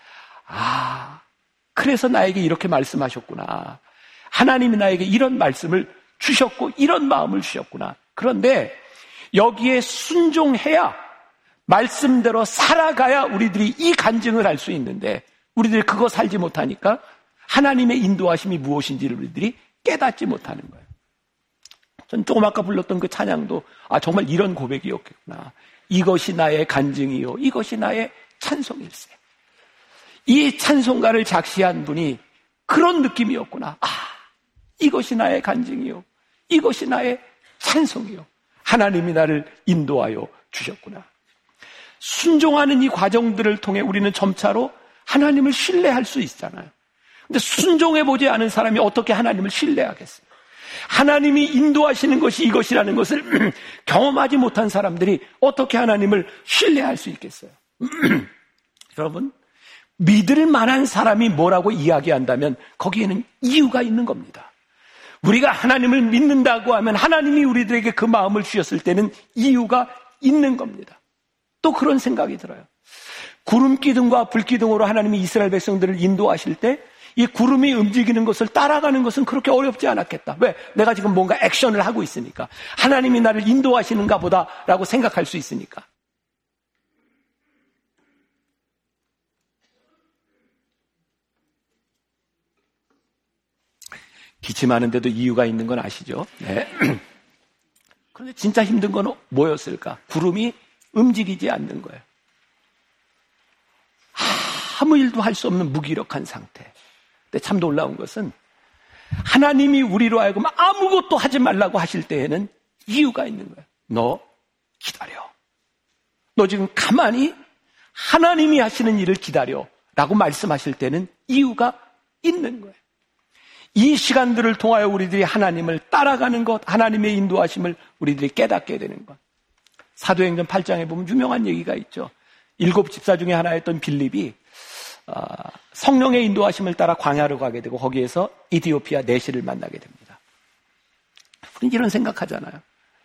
그래서 나에게 이렇게 말씀하셨구나. 하나님이 나에게 이런 말씀을 주셨고 이런 마음을 주셨구나. 그런데 여기에 순종해야 말씀대로 살아가야 우리들이 이 간증을 할 수 있는데 우리들이 그거 살지 못하니까 하나님의 인도하심이 무엇인지를 우리들이 깨닫지 못하는 거예요. 전 조금 아까 불렀던 그 찬양도 정말 이런 고백이었겠구나. 이것이 나의 간증이요 이것이 나의 찬송일세. 이 찬송가를 작시한 분이 그런 느낌이었구나. 이것이 나의 간증이요 이것이 나의 찬송이요 하나님이 나를 인도하여 주셨구나. 순종하는 이 과정들을 통해 우리는 점차로 하나님을 신뢰할 수 있잖아요. 근데 순종해보지 않은 사람이 어떻게 하나님을 신뢰하겠어요? 하나님이 인도하시는 것이 이것이라는 것을 경험하지 못한 사람들이 어떻게 하나님을 신뢰할 수 있겠어요? 여러분, 믿을 만한 사람이 뭐라고 이야기한다면 거기에는 이유가 있는 겁니다. 우리가 하나님을 믿는다고 하면 하나님이 우리들에게 그 마음을 주셨을 때는 이유가 있는 겁니다. 또 그런 생각이 들어요. 구름 기둥과 불 기둥으로 하나님이 이스라엘 백성들을 인도하실 때 이 구름이 움직이는 것을 따라가는 것은 그렇게 어렵지 않았겠다. 왜? 내가 지금 뭔가 액션을 하고 있으니까. 하나님이 나를 인도하시는가 보다라고 생각할 수 있으니까. 기침하는데도 이유가 있는 건 아시죠? 네. 그런데 진짜 힘든 건 뭐였을까? 구름이 움직이지 않는 거예요. 아무 일도 할 수 없는 무기력한 상태. 근데 참 놀라운 것은 하나님이 우리로 하여금 아무것도 하지 말라고 하실 때에는 이유가 있는 거예요. 너 기다려. 너 지금 가만히 하나님이 하시는 일을 기다려 라고 말씀하실 때는 이유가 있는 거예요. 이 시간들을 통하여 우리들이 하나님을 따라가는 것, 하나님의 인도하심을 우리들이 깨닫게 되는 것. 사도행전 8장에 보면 유명한 얘기가 있죠. 7 집사 중에 하나였던 빌립이 성령의 인도하심을 따라 광야로 가게 되고 거기에서 이디오피아 내시를 만나게 됩니다. 우리는 이런 생각하잖아요.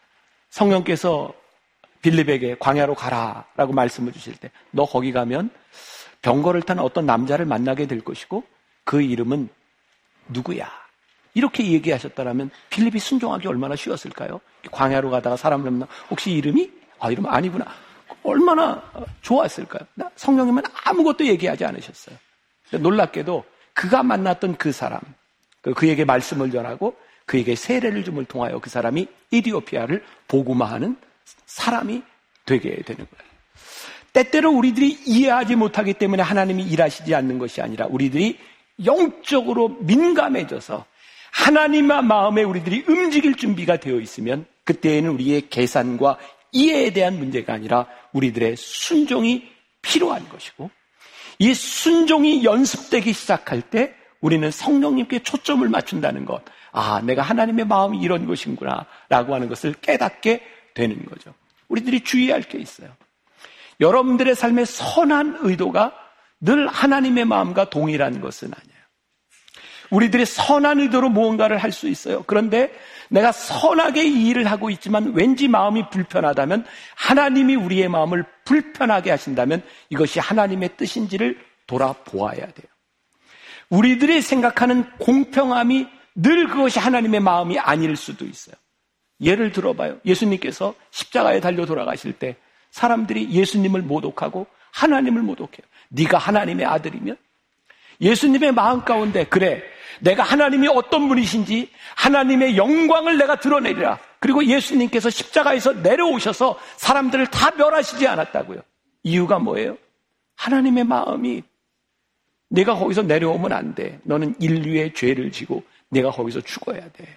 성령께서 빌립에게 광야로 가라라고 말씀을 주실 때 너 거기 가면 병거를 탄 어떤 남자를 만나게 될 것이고 그 이름은 누구야? 이렇게 얘기하셨다면 빌립이 순종하기 얼마나 쉬웠을까요? 광야로 가다가 사람을 만나 혹시 이름이? 이름 아니구나. 얼마나 좋았을까요? 성령님은 아무것도 얘기하지 않으셨어요. 놀랍게도 그가 만났던 그 사람, 그에게 말씀을 전하고 그에게 세례를 줌을 통하여 그 사람이 이디오피아를 복음화하는 사람이 되게 되는 거예요. 때때로 우리들이 이해하지 못하기 때문에 하나님이 일하시지 않는 것이 아니라 우리들이 영적으로 민감해져서 하나님의 마음에 우리들이 움직일 준비가 되어 있으면 그때에는 우리의 계산과 이해에 대한 문제가 아니라 우리들의 순종이 필요한 것이고 이 순종이 연습되기 시작할 때 우리는 성령님께 초점을 맞춘다는 것. 내가 하나님의 마음이 이런 것인구나 라고 하는 것을 깨닫게 되는 거죠. 우리들이 주의할 게 있어요. 여러분들의 삶의 선한 의도가 늘 하나님의 마음과 동일한 것은 아니에요. 우리들이 선한 의도로 무언가를 할 수 있어요. 그런데 내가 선하게 이 일을 하고 있지만 왠지 마음이 불편하다면 하나님이 우리의 마음을 불편하게 하신다면 이것이 하나님의 뜻인지를 돌아보아야 돼요. 우리들이 생각하는 공평함이 늘 그것이 하나님의 마음이 아닐 수도 있어요. 예를 들어봐요. 예수님께서 십자가에 달려 돌아가실 때 사람들이 예수님을 모독하고 하나님을 모독해요. 네가 하나님의 아들이면? 예수님의 마음 가운데 그래 내가 하나님이 어떤 분이신지 하나님의 영광을 내가 드러내리라. 그리고 예수님께서 십자가에서 내려오셔서 사람들을 다 멸하시지 않았다고요. 이유가 뭐예요? 하나님의 마음이 내가 거기서 내려오면 안 돼. 너는 인류의 죄를 지고 내가 거기서 죽어야 돼.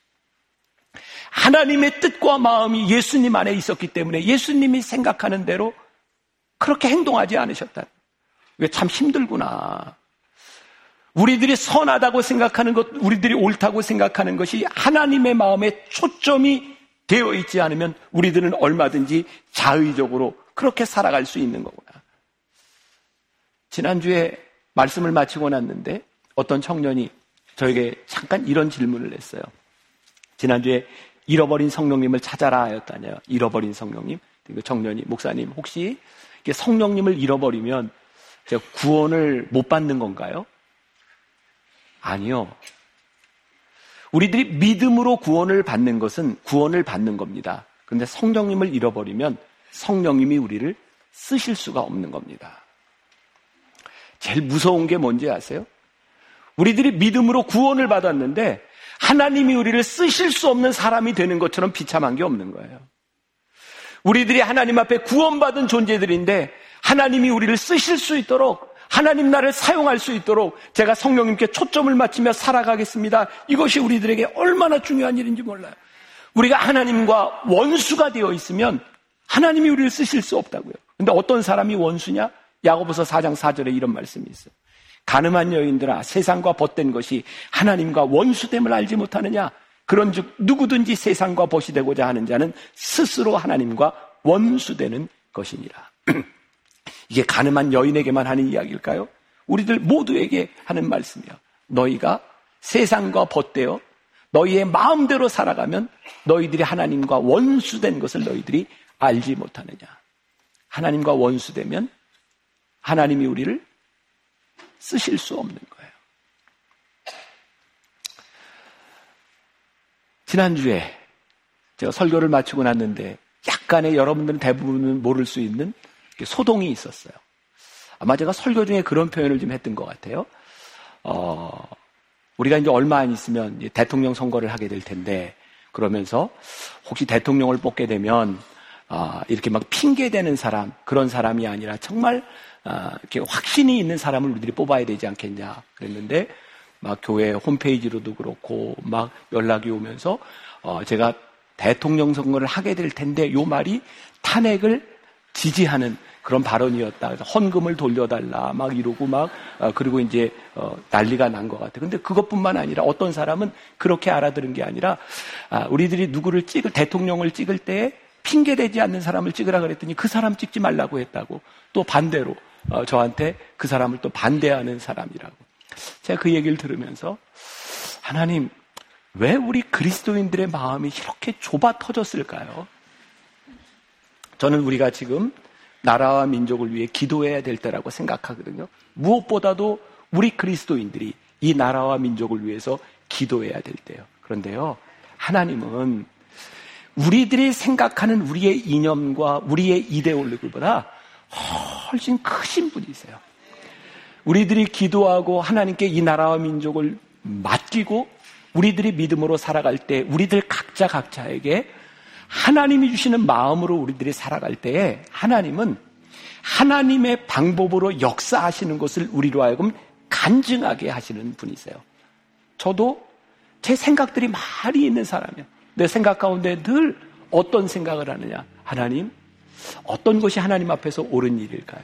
하나님의 뜻과 마음이 예수님 안에 있었기 때문에 예수님이 생각하는 대로 그렇게 행동하지 않으셨다. 왜 참 힘들구나. 우리들이 선하다고 생각하는 것, 우리들이 옳다고 생각하는 것이 하나님의 마음에 초점이 되어 있지 않으면 우리들은 얼마든지 자의적으로 그렇게 살아갈 수 있는 거구나. 지난주에 말씀을 마치고 났는데 어떤 청년이 저에게 잠깐 이런 질문을 했어요. 지난주에 잃어버린 성령님을 찾아라 하였다냐. 잃어버린 성령님. 그 청년이 목사님 혹시 성령님을 잃어버리면 제가 구원을 못 받는 건가요? 아니요. 우리들이 믿음으로 구원을 받는 것은 구원을 받는 겁니다. 그런데 성령님을 잃어버리면 성령님이 우리를 쓰실 수가 없는 겁니다. 제일 무서운 게 뭔지 아세요? 우리들이 믿음으로 구원을 받았는데 하나님이 우리를 쓰실 수 없는 사람이 되는 것처럼 비참한 게 없는 거예요. 우리들이 하나님 앞에 구원받은 존재들인데 하나님이 우리를 쓰실 수 있도록 하나님 나를 사용할 수 있도록 제가 성령님께 초점을 맞추며 살아가겠습니다. 이것이 우리들에게 얼마나 중요한 일인지 몰라요. 우리가 하나님과 원수가 되어 있으면 하나님이 우리를 쓰실 수 없다고요. 그런데 어떤 사람이 원수냐? 야고보서 4장 4절에 이런 말씀이 있어요. 가늠한 여인들아 세상과 벗된 것이 하나님과 원수됨을 알지 못하느냐? 그런즉 누구든지 세상과 벗이 되고자 하는 자는 스스로 하나님과 원수되는 것이니라. 이게 가늠한 여인에게만 하는 이야기일까요? 우리들 모두에게 하는 말씀이야. 너희가 세상과 벗되어 너희의 마음대로 살아가면 너희들이 하나님과 원수된 것을 너희들이 알지 못하느냐. 하나님과 원수되면 하나님이 우리를 쓰실 수 없는 거예요. 지난주에 제가 설교를 마치고 났는데 약간의 여러분들은 대부분은 모를 수 있는 소동이 있었어요. 아마 제가 설교 중에 그런 표현을 좀 했던 것 같아요. 우리가 이제 얼마 안 있으면 대통령 선거를 하게 될 텐데, 그러면서 혹시 대통령을 뽑게 되면 이렇게 막 핑계대는 사람, 그런 사람이 아니라 정말 이렇게 확신이 있는 사람을 우리들이 뽑아야 되지 않겠냐 그랬는데, 막 교회 홈페이지로도 그렇고 막 연락이 오면서 제가 대통령 선거를 하게 될 텐데 요 말이 탄핵을 지지하는 그런 발언이었다. 그래서 헌금을 돌려달라 막 이러고 막 그리고 이제 난리가 난 것 같아요. 근데 그것뿐만 아니라 어떤 사람은 그렇게 알아들은 게 아니라 우리들이 누구를 대통령을 찍을 때 핑계대지 않는 사람을 찍으라 그랬더니 그 사람 찍지 말라고 했다고, 또 반대로 저한테 그 사람을 또 반대하는 사람이라고. 제가 그 얘기를 들으면서 하나님, 왜 우리 그리스도인들의 마음이 이렇게 좁아 터졌을까요? 저는 우리가 지금 나라와 민족을 위해 기도해야 될 때라고 생각하거든요. 무엇보다도 우리 그리스도인들이 이 나라와 민족을 위해서 기도해야 될 때요. 그런데요, 하나님은 우리들이 생각하는 우리의 이념과 우리의 이데올로기보다 훨씬 크신 분이세요. 우리들이 기도하고 하나님께 이 나라와 민족을 맡기고 우리들이 믿음으로 살아갈 때, 우리들 각자에게 하나님이 주시는 마음으로 우리들이 살아갈 때에 하나님은 하나님의 방법으로 역사하시는 것을 우리로 하여금 간증하게 하시는 분이세요. 저도 제 생각들이 많이 있는 사람이에요. 내 생각 가운데 늘 어떤 생각을 하느냐. 하나님, 어떤 것이 하나님 앞에서 옳은 일일까요?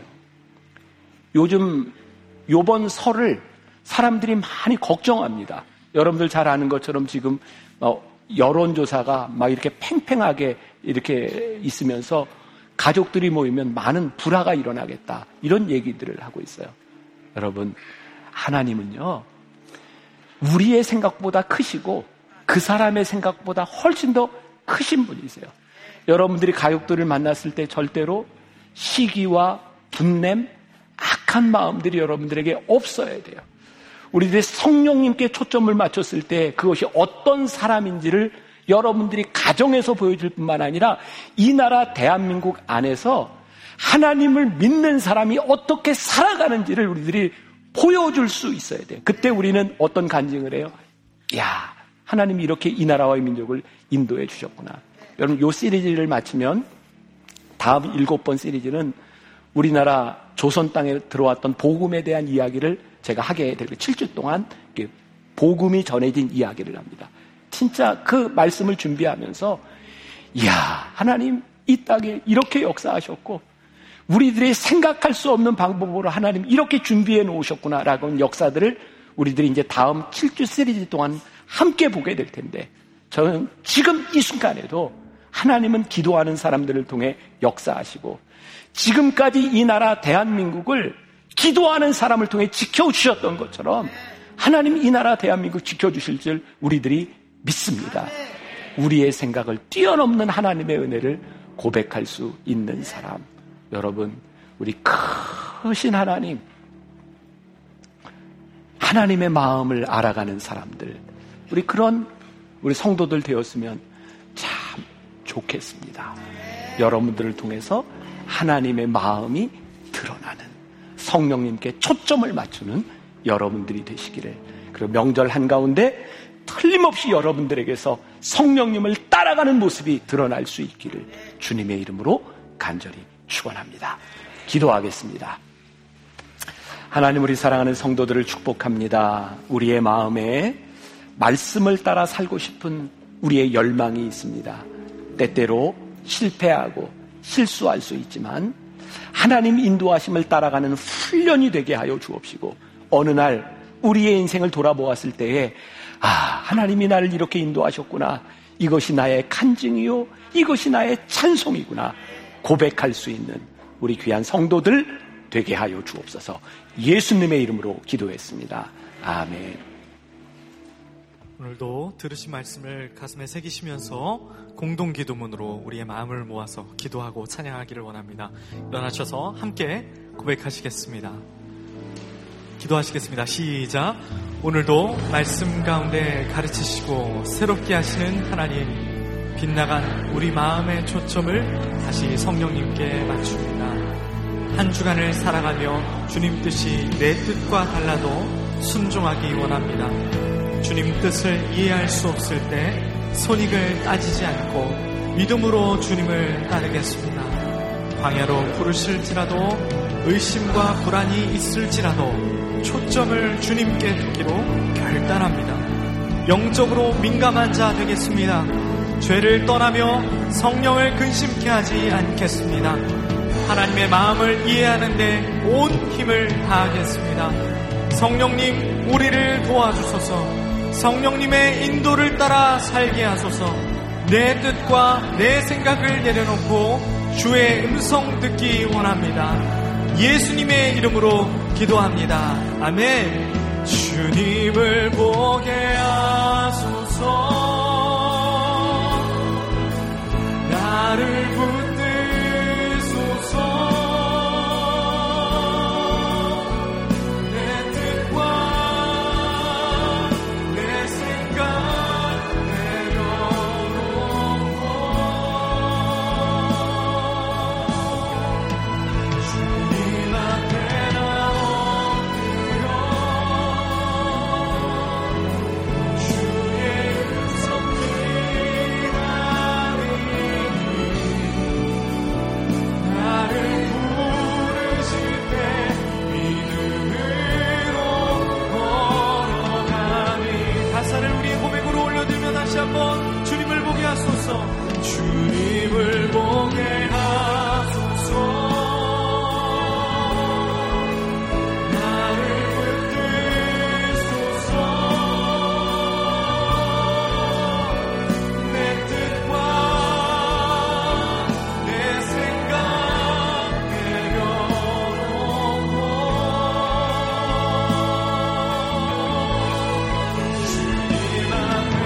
요번 설을 사람들이 많이 걱정합니다. 여러분들 잘 아는 것처럼 지금 여론조사가 막 이렇게 팽팽하게 이렇게 있으면서 가족들이 모이면 많은 불화가 일어나겠다, 이런 얘기들을 하고 있어요. 여러분, 하나님은요, 우리의 생각보다 크시고 그 사람의 생각보다 훨씬 더 크신 분이세요. 여러분들이 가족들을 만났을 때 절대로 시기와 분냄, 악한 마음들이 여러분들에게 없어야 돼요. 우리들이 성령님께 초점을 맞췄을 때 그것이 어떤 사람인지를 여러분들이 가정에서 보여줄 뿐만 아니라 이 나라 대한민국 안에서 하나님을 믿는 사람이 어떻게 살아가는지를 우리들이 보여줄 수 있어야 돼요. 그때 우리는 어떤 간증을 해요? 야, 하나님이 이렇게 이 나라와 이 민족을 인도해 주셨구나. 여러분, 이 시리즈를 마치면 다음 7번 시리즈는 우리나라 조선 땅에 들어왔던 복음에 대한 이야기를 제가 하게 될 거예요. 7주 동안 복음이 전해진 이야기를 합니다. 진짜 그 말씀을 준비하면서 이야, 하나님 이 땅에 이렇게 역사하셨고 우리들이 생각할 수 없는 방법으로 하나님 이렇게 준비해 놓으셨구나라고 하는 역사들을 우리들이 이제 다음 7주 시리즈 동안 함께 보게 될 텐데, 저는 지금 이 순간에도 하나님은 기도하는 사람들을 통해 역사하시고 지금까지 이 나라 대한민국을 기도하는 사람을 통해 지켜주셨던 것처럼 하나님 이 나라 대한민국 지켜주실 줄 우리들이 믿습니다. 우리의 생각을 뛰어넘는 하나님의 은혜를 고백할 수 있는 사람. 여러분, 우리 크신 하나님, 하나님의 마음을 알아가는 사람들, 우리 성도들 되었으면 참 좋겠습니다. 여러분들을 통해서 하나님의 마음이 드러나는, 성령님께 초점을 맞추는 여러분들이 되시기를, 그리고 명절 한가운데 틀림없이 여러분들에게서 성령님을 따라가는 모습이 드러날 수 있기를 주님의 이름으로 간절히 축원합니다. 기도하겠습니다. 하나님, 우리 사랑하는 성도들을 축복합니다. 우리의 마음에 말씀을 따라 살고 싶은 우리의 열망이 있습니다. 때때로 실패하고 실수할 수 있지만 하나님 인도하심을 따라가는 훈련이 되게 하여 주옵시고, 어느 날 우리의 인생을 돌아보았을 때에 하나님이 나를 이렇게 인도하셨구나, 이것이 나의 간증이요, 이것이 나의 찬송이구나 고백할 수 있는 우리 귀한 성도들 되게 하여 주옵소서. 예수님의 이름으로 기도했습니다. 아멘. 오늘도 들으신 말씀을 가슴에 새기시면서 공동기도문으로 우리의 마음을 모아서 기도하고 찬양하기를 원합니다. 일어나셔서 함께 고백하시겠습니다. 기도하시겠습니다. 시작. 오늘도 말씀 가운데 가르치시고 새롭게 하시는 하나님, 빗나간 우리 마음의 초점을 다시 성령님께 맞춥니다. 한 주간을 살아가며 주님 뜻이 내 뜻과 달라도 순종하기 원합니다. 주님 뜻을 이해할 수 없을 때 손익을 따지지 않고 믿음으로 주님을 따르겠습니다. 광야로 부르실지라도 의심과 불안이 있을지라도 초점을 주님께 두기로 결단합니다. 영적으로 민감한 자 되겠습니다. 죄를 떠나며 성령을 근심케 하지 않겠습니다. 하나님의 마음을 이해하는 데 온 힘을 다하겠습니다. 성령님, 우리를 도와주소서. 성령님의 인도를 따라 살게 하소서. 내 뜻과 내 생각을 내려놓고 주의 음성 듣기 원합니다. 예수님의 이름으로 기도합니다. 아멘. 주님을 보게 하소서. 나를 붙드소서. 한번 주님을 보게 하소서. 주님을 보게 하소서. 나를 붙드소서. 내 뜻과 내 생각 내려놓고 주님 앞에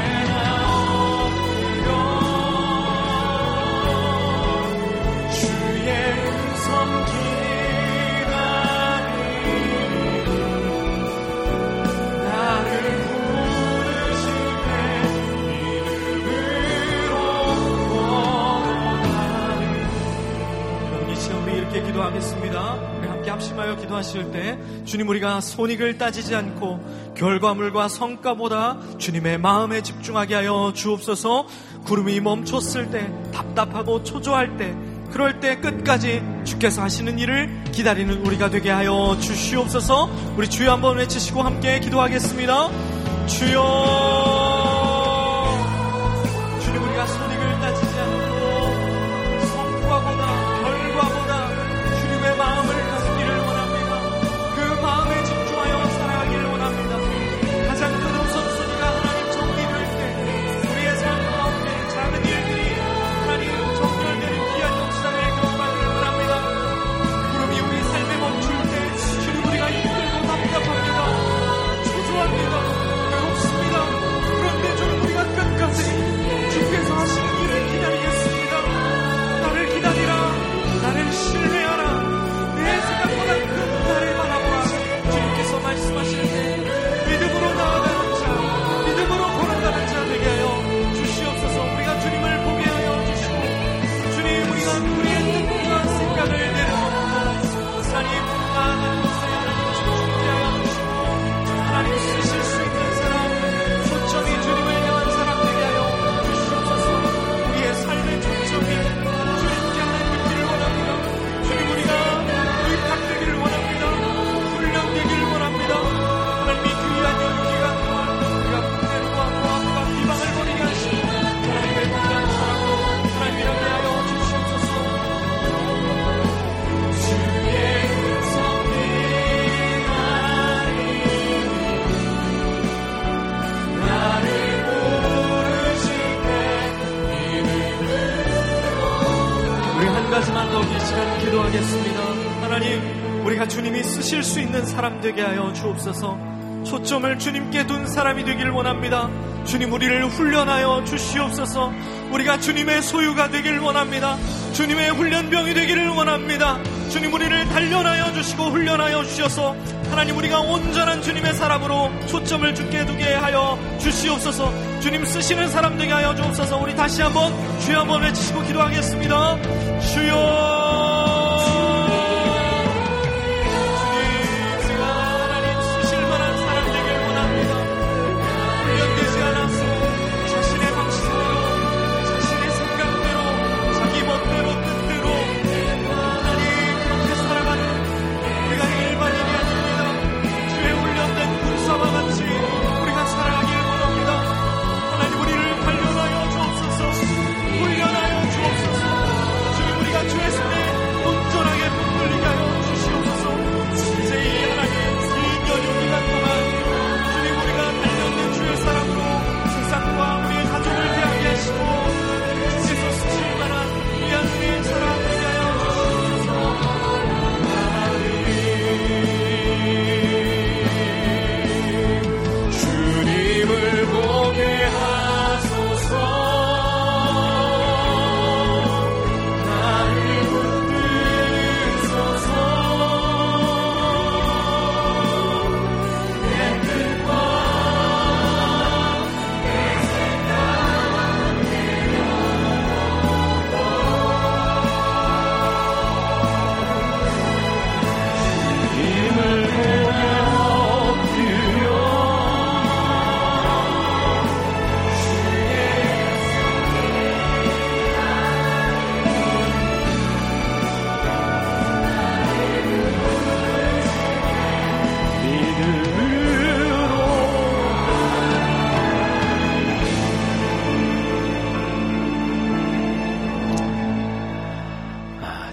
기도하겠습니다. 우리 함께 합심하여 기도하실 때 주님, 우리가 손익을 따지지 않고 결과물과 성과보다 주님의 마음에 집중하게 하여 주옵소서. 구름이 멈췄을 때, 답답하고 초조할 때, 그럴 때 끝까지 주께서 하시는 일을 기다리는 우리가 되게 하여 주시옵소서. 우리 주여 한번 외치시고 함께 기도하겠습니다. 주여. 주님, 우리가 손익을 따지지 않고 성과보다 결과보다 주님의 마음을 가지기를 원합니다. 그 마음에 집중하여 살아가기를 원합니다. 가장 큰 우선순위가 하나님 정리될 때 우리의 삶 가운데 작은 일들이 하나님 정렬되는 귀한 역사를 경험하기를 원합니다. 구름이 우리 삶에 멈출 때 주님, 우리가 힘들고 답답합니다. 초조합니다. 외롭습니다. 그런데 주님, 우리가 끝까지 주께서 하시는 일을 기다리겠습니다. 나를 기다리라. 나를 신뢰하라. 내 생각보다 큰 나를 바라보라. 주님께서 말씀하실 때 믿음으로 나아가는 자, 믿음으로 걸어가는 자 되게 하여 주시옵소서. 우리가 주님을 보게 하여 주시고, 주님, 우리가 우리의 뜻과 생각을 내려놓고 하나님 나아가는 것에 하나님 집중케 하여 주시고, 하나님 쓰실 수 있는 사람, 초점이 주님을 향한 사람 되게 하여 주시옵소서. 우리의 삶의 초점이 주님께 하나님 있기를 원합니다. 주님, 우리가 의탁되기를 원합니다. 훈련되기를 원합니다. 하나님이 귀한 연기가 동안 우리가 분열과 모함과 비방을 버리게 하시고 하나님의 귀한 사랑으로 하나님 이렇게 하여 주시옵소서. 주의 음성 귀하니 나를 부르실 때 우리 한 가지만 더 이 시간 기도하겠습니다. 하나님, 우리가 주님이 쓰실 수 있는 사람 되게 하여 주옵소서. 초점을 주님께 둔 사람이 되기를 원합니다. 주님, 우리를 훈련하여 주시옵소서. 우리가 주님의 소유가 되기를 원합니다. 주님의 훈련병이 되기를 원합니다. 주님, 우리를 단련하여 주시고 훈련하여 주셔서 하나님, 우리가 온전한 주님의 사람으로 초점을 주께 두게 하여 주시옵소서. 주님 쓰시는 사람 되게 하여 주옵소서. 우리 다시 한번 주여 한번 외치시고 기도하겠습니다. 주여. 주님, 우리가 하나님 쓰실 만한 사람 되길 원합니다.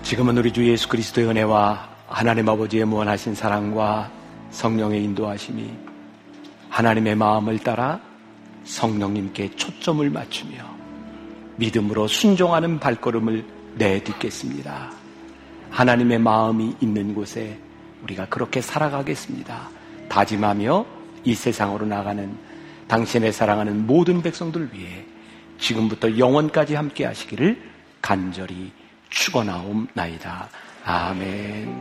지금은 우리 주 예수 그리스도의 은혜와 하나님 아버지의 무한하신 사랑과 성령의 인도하심이 하나님의 마음을 따라 성령님께 초점을 맞추며 믿음으로 순종하는 발걸음을 내딛겠습니다. 하나님의 마음이 있는 곳에 우리가 그렇게 살아가겠습니다. 다짐하며 이 세상으로 나가는 당신의 사랑하는 모든 백성들 위해 지금부터 영원까지 함께 하시기를 간절히 축원하옵나이다. 아멘.